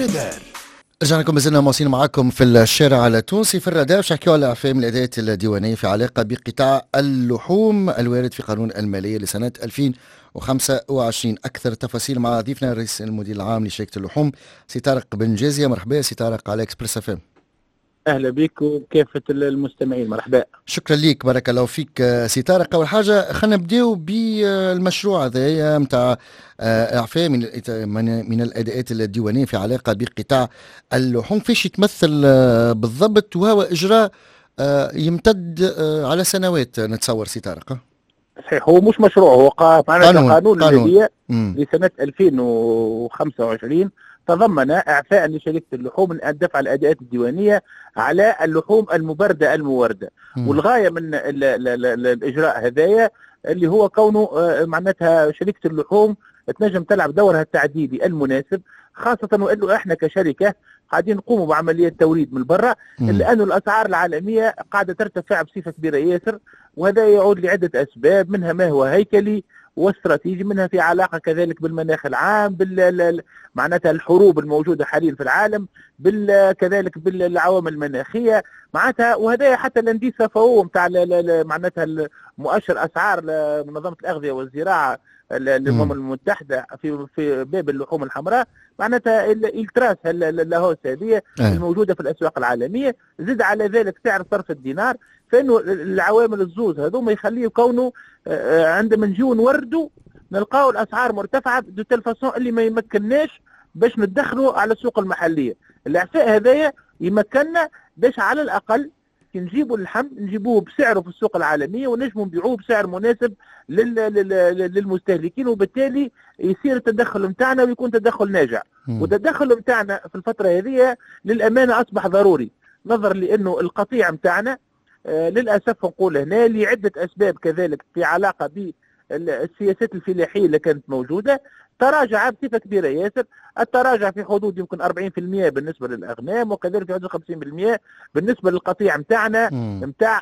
الرادار. رجعنا لكم، مازلنا مواصلين معكم في الشارع التونسي في الرادار. باش نحكيو على اعفاء من الاداءات الديوانيه في علاقه بقطاع اللحوم الوارد في قانون الماليه لسنه 2025. اكثر التفاصيل مع ضيفنا رئيس المدير العام لشركه اللحوم سي طارق بن جازيه. مرحبا سي طارق على اكسبريس اف ام. اهلا بك وكافه المستمعين، مرحبا. شكرا ليك، بارك الله فيك سي طارق. اول حاجه خلينا نبداو بالمشروع هذايا نتاع اعفاء من الاداءات الديوانيه في علاقه بقطاع اللحوم. فيش يتمثل بالضبط، وهو اجراء يمتد على سنوات نتصور سي طارق. صحيح، هو مش مشروع، هو قانون الماليه لسنه 2025 تضمن اعفاء لشركه اللحوم من دفع الاداءات الديوانيه على اللحوم المبرده المورده. والغايه من الاجراء هذايا اللي هو كونه معناتها شركه اللحوم تنجم تلعب دورها التعديلي المناسب، خاصه وانه احنا كشركه قاعدين نقوموا بعمليه توريد من برا، لانه الاسعار العالميه قاعده ترتفع بصفه كبيره ياسر، وهذا يعود لعده اسباب، منها ما هو هيكلي واستراتيجي، منها في علاقه كذلك بالمناخ العام، معناتها الحروب الموجوده حاليا في العالم، كذلك بالعوامل المناخيه معناتها. وهذا حتى الانديسه فهو نتاع معناتها مؤشر اسعار منظمه الاغذيه والزراعه للامم المتحده في باب اللحوم الحمراء، معناتها التراس اللاهوس هذه الموجوده في الاسواق العالميه. زد على ذلك سعر صرف الدينار، فانه العوامل الزوز هذوما يخليه كونه عندما نجيو نوردوا نلقاو الاسعار مرتفعه دو تلفاسون اللي ما يمكنناش باش ندخلوا على السوق المحليه. الاعفاء هذايا يمكننا باش على الاقل كي نجيبوا اللحم نجيبوه بسعره في السوق العالميه ونجموا نبيعوه بسعر مناسب للمستهلكين، وبالتالي يصير التدخل نتاعنا ويكون تدخل ناجع. والتدخل نتاعنا في الفتره هذه للامانه اصبح ضروري، نظرا لانه القطيع نتاعنا للاسف نقول هنا لعده اسباب، كذلك في علاقه بالسياسات الفلاحيه اللي كانت موجوده، تراجع بصفه كبيره ياسر. التراجع في حدود يمكن 40% بالنسبه للاغنام، وكذلك في حدود 50% بالنسبه للقطيع نتاعنا نتاع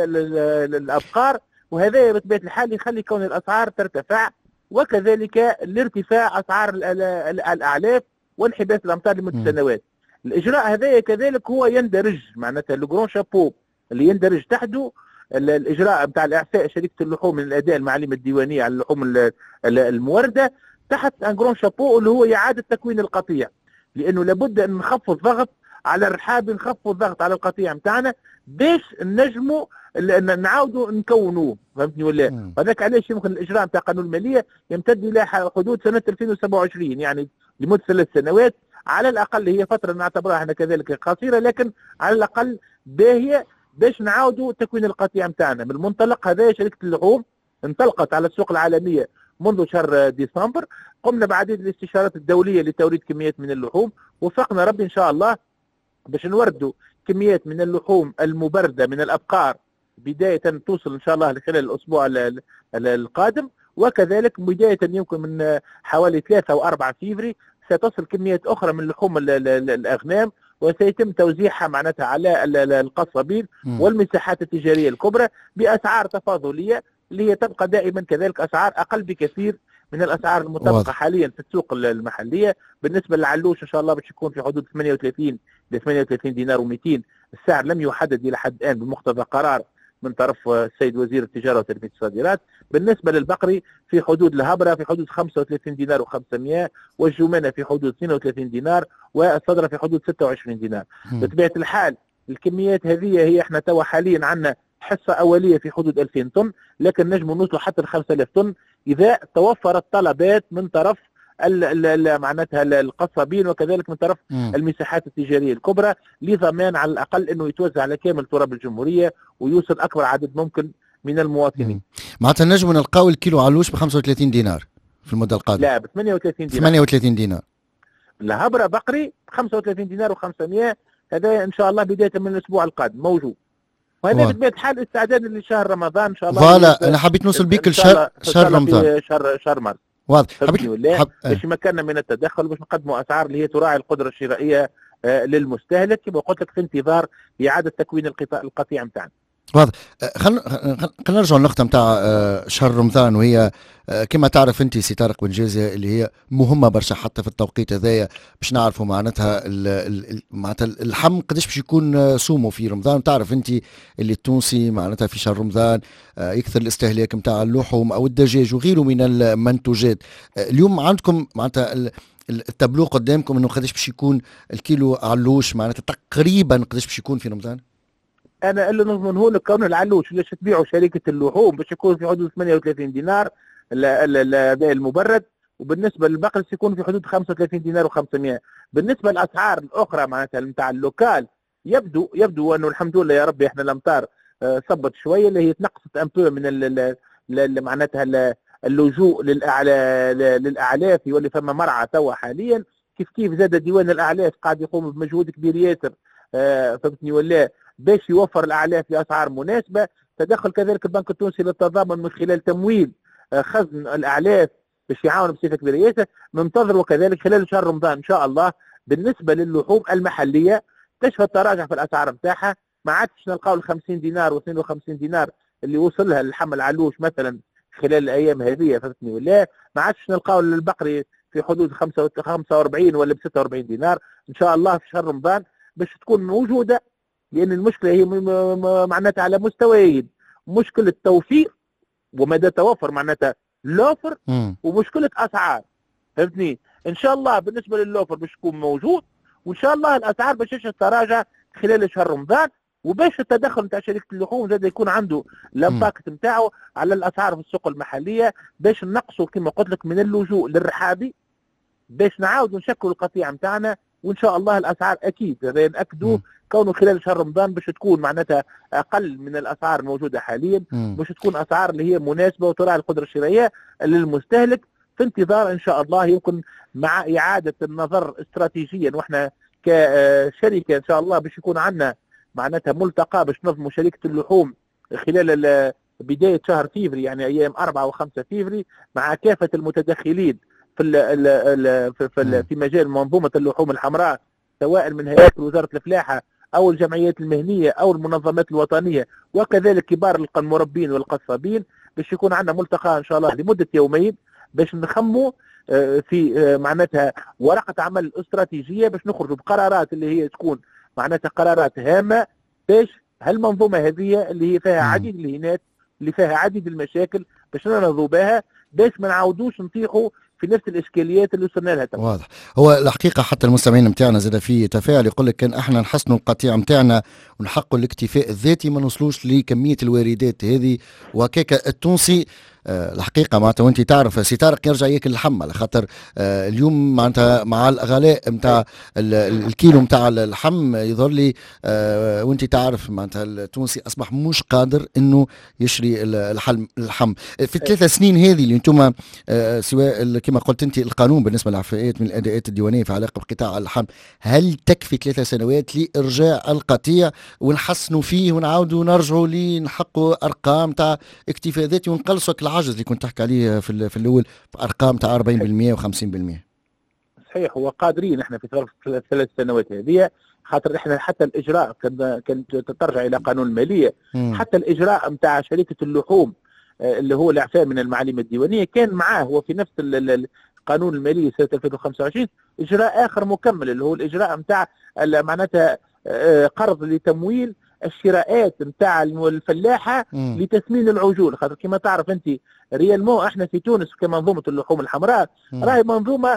الابقار. وهذا بطبيعه الحال يخلي كون الاسعار ترتفع، وكذلك الارتفاع اسعار الاعلاف وانحباس الامطار لمده سنوات. الاجراء هذا كذلك هو يندرج معناتها لو شابو اللي يندرج تحته الاجراء نتاع الاعفاء شركه اللحوم من الاداء المعلومه الديوانيه على اللحوم المورده تحت ان جرون شابو اللي هو اعاده تكوين القطيع، لانه لابد ان نخفض ضغط على الرحاب، نخفض ضغط على القطيع نتاعنا باش نجموا نعاودوا نكونوه، فهمتني ولا؟ هذاك علاش يمكن الاجراء نتاع قانون الماليه يمتد الى حدود سنه 2027، يعني لمده 3 سنوات على الاقل. هي فتره نعتبرها احنا كذلك قصيره، لكن على الاقل باهيه باش نعاودوا تكوين القطيع نتاعنا. من المنطلق هذا شركه اللحوم انطلقت على السوق العالميه منذ شهر ديسمبر، قمنا بعديد الاستشارات الدوليه لتوريد كميات من اللحوم، وفقنا ربي ان شاء الله باش نوردوا كميات من اللحوم المبرده من الابقار بدايه توصل ان شاء الله خلال الاسبوع القادم، وكذلك بدايه يمكن من حوالي 3 أو 4 فيفري ستصل كميات اخرى من لحوم الاغنام، وسيتم توزيعها معناتها على القصابين والمساحات التجاريه الكبرى باسعار تفاضليه، اللي هي تبقى دائما كذلك اسعار اقل بكثير من الاسعار المطبقه حاليا في السوق المحليه. بالنسبه للعلوش ان شاء الله باش يكون في حدود 38 ل 38 دينار و200. السعر لم يحدد الى حد الان بمقتضى قرار من طرف السيد وزير التجاره وتنميه الصادرات. بالنسبه للبقري في حدود الهبره في حدود 35 دينار و500، والجمانه في حدود 32 دينار، والصدره في حدود 26 دينار. بطبيعه الحال الكميات هذه هي احنا توا حاليا عندنا حصه اوليه في حدود 2000 طن، لكن نجم نوصلوا حتى ل 5000 طن اذا توفرت طلبات من طرف معناتها القصابين، وكذلك من طرف المساحات التجاريه الكبرى، لضمان على الاقل انه يتوزع على كامل تراب الجمهوريه ويوصل اكبر عدد ممكن من المواطنين. معناتها نجم نلقاو الكيلو علوش ب 35 دينار في المده القادمه؟ لا، ب 38 دينار. 38 دينار. الهبره بقري 35 دينار و500، هذا ان شاء الله بدايه من الاسبوع القادم موجود. وهذا بطبيعه الحال استعدادا لشهر رمضان ان شاء الله. فوالا انا حبيت نوصل بك لشهر رمضان، شهر مارس. واضح. باش يمكننا من التدخل باش نقدموا اسعار اللي هي تراعي القدره الشرائيه للمستهلك، كما قلت لك في انتظار اعاده تكوين القطيع نتاعنا. واضح. خلينا نرجع للنقطة نتاع شهر رمضان، وهي كما تعرف انت سي طارق بنجازي اللي هي مهمة برشا حتى في التوقيت هذايا باش نعرفوا معناتها معناتها اللحم قداش باش يكون سومه في رمضان. تعرف انت اللي التونسي معناتها في شهر رمضان يكثر الاستهلاك نتاع اللحوم او الدجاج وغيره من المنتوجات. اليوم عندكم معناتها التابلو قدامكم انه قداش باش يكون الكيلو علوش معناتها تقريبا قداش باش يكون في رمضان؟ انا اللي نضمنه لك كون العلوش اللي تبيعه شركه اللحوم باش يكون في حدود 38 دينار هذا المبرد، وبالنسبه للبقر يكون في حدود 35 دينار و500. بالنسبه للاسعار الاخرى معناتها نتاع اللوكال يبدو انه الحمد لله يا ربي احنا الامطار صبت شويه اللي هي تنقصت ان بو من معناتها اللجوء للاعلاف، يولي فما مرعى توا حاليا. كيف زاد ديوان الاعلاف قاعد يقوم بمجهود كبير ياسر فهمتني ولا باش يوفر الاعلاف باسعار مناسبه. تدخل كذلك البنك التونسي للتضامن من خلال تمويل خزن الاعلاف باش يعاون بصفه كبيره ياسر. ننتظر وكذلك خلال شهر رمضان ان شاء الله بالنسبه للحوم المحليه تشهد تراجع في الاسعار نتاعها. ما عادش نلقاو ال 50 دينار و52 دينار اللي وصل لها اللحم العلوش مثلا خلال الايام هذه فهمتني ولا. ما عادش نلقاو البقري في حدود 45 ولا ب 46 دينار. ان شاء الله في شهر رمضان باش تكون موجوده، لان المشكله هي معناتها على مستويين: مشكله توفير ومدى توفر معناتها لوفر، ومشكله اسعار فهمتني. ان شاء الله بالنسبه للوفر باش يكون موجود، وان شاء الله الاسعار باش تتراجع خلال شهر رمضان، وباش التدخل نتاع شركه اللحوم زاد يكون عنده الامباكت نتاعو على الاسعار في السوق المحليه، باش نقصوا كما قلت لك من اللجوء للرحابي، باش نعاودوا نشكلوا القطيع نتاعنا. وان شاء الله الاسعار اكيد هذا ناكدوه كونه خلال شهر رمضان باش تكون معناتها اقل من الاسعار الموجوده حاليا، باش تكون اسعار اللي هي مناسبه وتراعي القدره الشرائيه للمستهلك، في انتظار ان شاء الله يمكن مع اعاده النظر استراتيجيا. واحنا كشركه ان شاء الله باش يكون عندنا معناتها ملتقى باش نظموا شركه اللحوم خلال بدايه شهر فيفري، يعني ايام 4 و5 فيفري، مع كافه المتدخلين في مجال منظومه اللحوم الحمراء، سواء من هيئات وزاره الفلاحه او الجمعيات المهنيه او المنظمات الوطنيه، وكذلك كبار المربين والقصابين، باش يكون عندنا ملتقى ان شاء الله لمده يومين باش نخموا في معناتها ورقه عمل استراتيجيه باش نخرجوا بقرارات اللي هي تكون معناتها قرارات هامه باش هالمنظومه هذه اللي هي فيها عديد الهينات، اللي فيها عديد المشاكل، باش ننهضوا بها، باش ما نعاودوش نطيحوا في نفس الاشكاليات اللي وصلنا لها. واضح. هو الحقيقه حتى المستمعين نتاعنا زاد في تفاعل يقول لك كان احنا نحسنوا القطيع نتاعنا ونحققوا الاكتفاء الذاتي، ما نوصلوش لكميه الواردات هذه وهكاك. التونسي الحقيقه معناتها وانت تعرف سي طارق يرجع ياكل اللحم، على خاطر اليوم معناتها مع الغلاء نتاع الكيلو نتاع اللحم يظهر لي وانت تعرف معناتها التونسي اصبح مش قادر انه يشري اللحم. في الثلاث سنين هذه اللي انتم سواء كما قلت انت القانون بالنسبه للعفاءات من الاداءات الديوانيه في علاقه بقطاع اللحم، هل تكفي 3 سنوات لارجاع القطيع ونحسنوا فيه ونعاودوا نرجعوا لنحققوا ارقام تاع اكتفاء ذاتي ونقلصوا العجز اللي كنت تحكي عليه في الاول في ارقام تاع 40% و50%؟ صحيح، هو قادرين احنا في ظرف 3 سنوات هذه، خاطر احنا حتى الاجراء كان ترجع الى قانون الماليه، حتى الاجراء نتاع شركه اللحوم اللي هو الاعفاء من المعاليم الديوانيه كان معاه هو في نفس القانون المالي سنه 2025 اجراء اخر مكمل اللي هو الاجراء نتاع معناتها قرض لتمويل الشراءات نتاع الفلاحه لتثمين العجول. خاطر كما تعرف انت ريالمون احنا في تونس كمنظومه اللحوم الحمراء راهي منظومه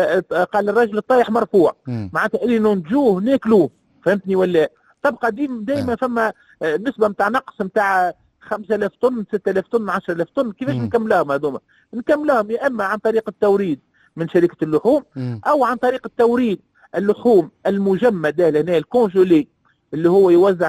قال الرجل الطايح مرفوع، معناتها اللي ننتجوه ناكلوه فهمتني ولا. تبقى دائما فما نسبه نتاع نقص نتاع 5000 طن 6000 طن 10000 طن. كيفاش نكملوهم هذوما؟ نكملوهم يا اما عن طريق التوريد من شركه اللحوم، او عن طريق التوريد اللحوم المجمده لنا الكونجولي اللي هو يوزع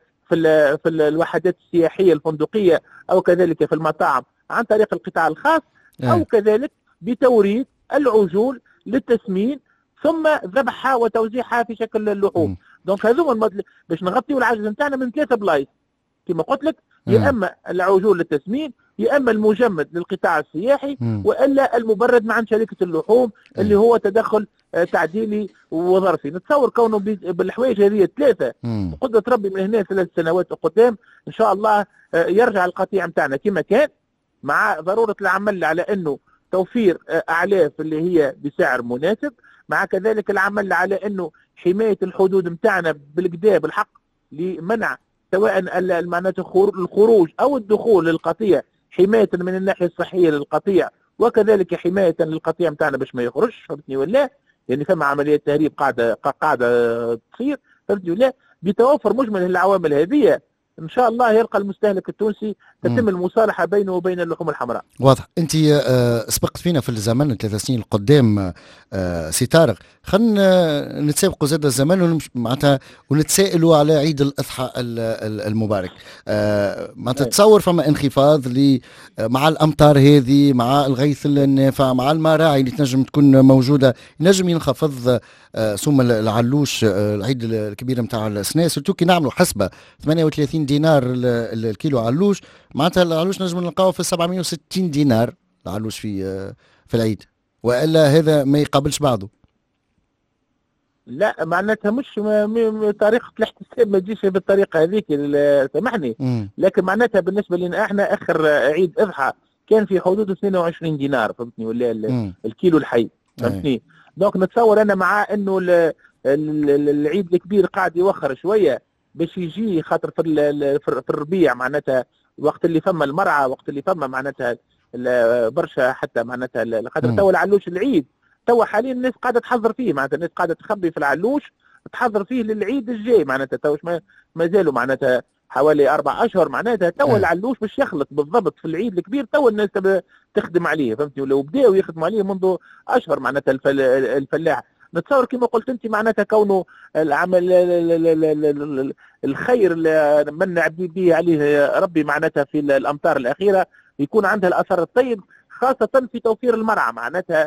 في الوحدات السياحيه الفندقيه او كذلك في المطاعم عن طريق القطاع الخاص، او كذلك بتوريد العجول للتسمين ثم ذبحها وتوزيعها في شكل اللحوم. دونك هذوما باش نغطيو العجز نتاعنا من 3 بلايص كما قلت لك، يا اما العجول للتسمين، يا اما المجمد للقطاع السياحي، والا المبرد مع شركه اللحوم اللي هو تدخل تعديلي وظرفي. نتصور كونه بالحوايج هذه الثلاثه قدره ربي من هنا 3 سنوات قدام ان شاء الله يرجع القطيع نتاعنا كما كان، مع ضروره العمل على انه توفير اعلاف اللي هي بسعر مناسب، مع كذلك العمل على انه حمايه الحدود نتاعنا بالكدا بالحق لمنع سواء معناته الخروج او الدخول للقطيع، حمايه من الناحيه الصحيه للقطيع وكذلك حمايه للقطيع نتاعنا باش ما يخرجش، فهمتني ولا؟ يعني ثم عمليات تهريب قاعده تصير، فهمتني ولا؟ بتوفر مجمل العوامل هذه ان شاء الله يلقى المستهلك التونسي تتم المصالحه بينه وبين اللحوم الحمراء. واضح. انت سبقت فينا في الزمن 3 سنين القدام سي طارق، خلينا نتسابقوا زاد الزمن معناتها ونتسائلوا على عيد الاضحى المبارك. معناتها تصور فما انخفاض مع الامطار هذه، مع الغيث النافع، مع المراعي اللي تنجم تكون موجوده، ينجم ينخفض سوم العلوش العيد الكبير نتاع السنه، سورتو كي نعملوا حسبه 38 دينار الكيلو علوش، معناتها العلوش نجم نلقاوه في 760 دينار العلوش في العيد، والا هذا ما يقابلش بعضه. لا معناتها مش طريقه الاحتساب ما تجيش بالطريقه هذيك، سامحني، لكن معناتها بالنسبه لنا احنا اخر عيد اضحى كان في حدود 22 دينار، فهمتني ولا؟ الكيلو الحي، فهمتني؟ دونك نتصور انا مع انه العيد الكبير قاعد يوخر شويه باش يجي، خاطر في الربيع معناتها وقت اللي فما المرعى، وقت اللي فما معناتها برشا حتى معناتها، خاطر توا العلوش العيد توا حاليا الناس قاعده تحضر فيه، معناتها الناس قاعده تخبي في العلوش تحضر فيه للعيد الجاي، معناتها توا ما زالوا معناتها حوالي 4 أشهر، معناتها توا العلوش باش يخلط بالضبط في العيد الكبير، توا الناس تخدم عليه، فهمتني؟ ولو بداوا يخدموا عليه منذ اشهر معناتها الفلاح. نتصور كما قلت انت معناتها كونه العمل الخير اللي من به عليه ربي معناتها في الامطار الاخيره يكون عندها الاثر الطيب، خاصه في توفير المرعى معناتها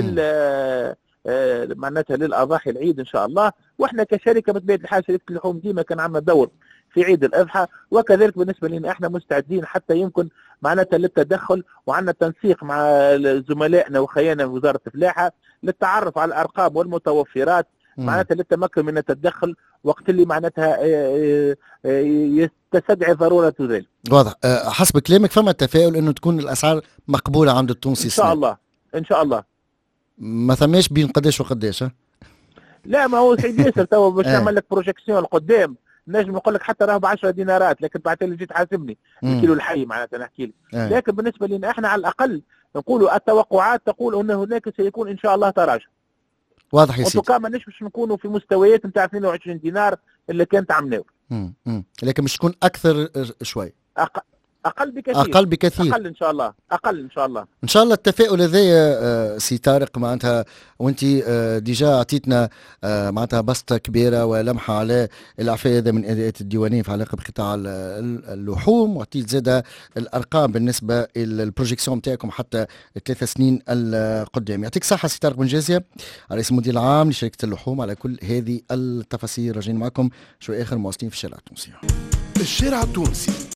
معناتها للاضاحي العيد ان شاء الله. واحنا كشركه بطبيعه الحال شركه اللحوم ديما كان عندنا دور في عيد الاضحى، وكذلك بالنسبه لنا احنا مستعدين حتى يمكن معناتها للتدخل، وعندنا تنسيق مع زملائنا وخيانا من وزاره الفلاحه للتعرف على الارقام والمتوفرات، معناتها للتمكن من التدخل وقت اللي معناتها تستدعي ضروره ذلك. واضح. حسب كلامك فما تفاؤل انه تكون الاسعار مقبوله عند التونسي ان شاء الله ان شاء الله. ما ثماش بين قداش وقداش؟ لا ما هو سيدي ياسر توا باش نعمل لك بروجيكسيون القدام نجم نقول لك حتى راه ب 10 دينارات، لكن بعد اللي جيت حاسبني الكيلو الحي معناتها نحكي لك. لكن بالنسبه لنا احنا على الاقل نقولوا التوقعات تقول ان هناك سيكون ان شاء الله تراجع. واضح يا سيدي. ما باش نكونوا في مستويات نتاع 22 دينار اللي كانت عملناه. لكن باش تكون اكثر شوي. اقل بكثير. اقل ان شاء الله. ان شاء الله التفاؤل هذايا سي طارق معناتها، وانت ديجا عطيتنا معناتها بسطه كبيره ولمحه على الاعفاء هذا من اداءات الديوانيه في علاقه بقطاع اللحوم، وعطيت زاده الارقام بالنسبه للبروجيكسيون نتاعكم حتى 3 سنين القدام. يعطيك الصحه سي طارق بن جازيه، رئيس المدير العام لشركه اللحوم، على كل هذه التفاصيل. راجعين معكم شوي اخر مواصلين في الشارع التونسي. الشارع التونسي.